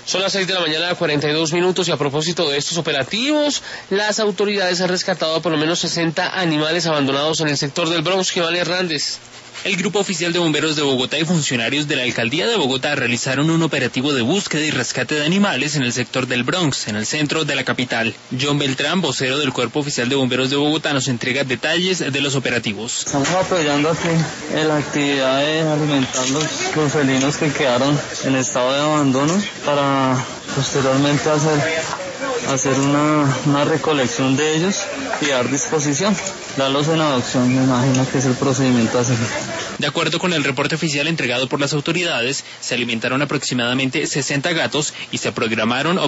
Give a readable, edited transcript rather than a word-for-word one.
Son las 6 de la mañana, 42 minutos, y a propósito de estos operativos, las autoridades han rescatado por lo menos 60 animales abandonados en el sector del Bronx. Giovanni Hernández. El Grupo Oficial de Bomberos de Bogotá y funcionarios de la Alcaldía de Bogotá realizaron un operativo de búsqueda y rescate de animales en el sector del Bronx, en el centro de la capital. John Beltrán, vocero del Cuerpo Oficial de Bomberos de Bogotá, nos entrega detalles de los operativos. Estamos apoyando aquí en la actividad de alimentar los felinos que quedaron en estado de abandono para posteriormente hacer una recolección de ellos y dar disposición, darlos en adopción. Me imagino que es el procedimiento a seguir. De acuerdo con el reporte oficial entregado por las autoridades, se alimentaron aproximadamente 60 gatos y se programaron